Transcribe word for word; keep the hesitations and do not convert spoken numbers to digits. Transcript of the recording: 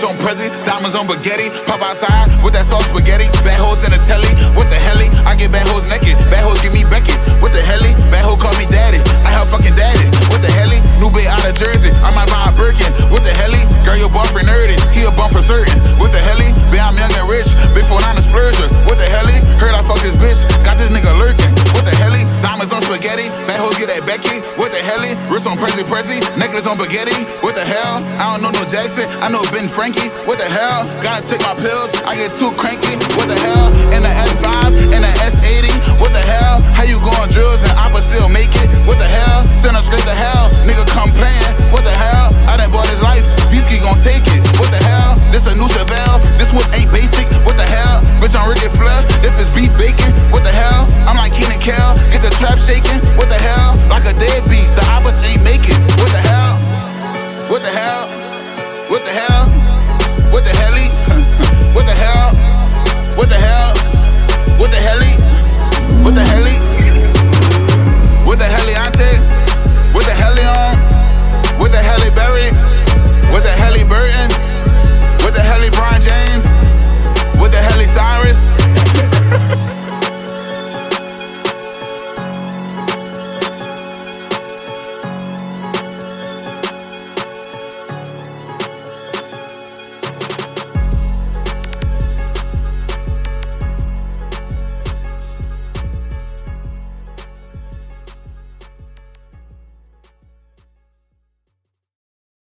on Prezi, diamonds on spaghetti. Pop outside with that sauce spaghetti. Bad hoes in the telly, what the helly? I get bad hoes naked, bad hoes give me Becky. What the helly? Bad hoe call me daddy, I help fucking daddy. What the helly? New bitch out of Jersey, I might buy a Birkin. What the helly? Girl, your boyfriend nerdy, he a bum for certain. What the helly? Bitch, I'm young and rich, before nine a splurger. What the helly? Heard I fuck this bitch, got this nigga lurking. What the helly? Diamonds on spaghetti, bad hoes get that Becky. What the helly? Wrist on Prezi Prezi, necklace on spaghetti. What the hell? I don't know no Jackson, I know Ben Frankie. What the hell? Gotta take my pills, I get too cranky. What the hell? In the S five, in the S eighty. What the hell? How you going drills and I but still make it?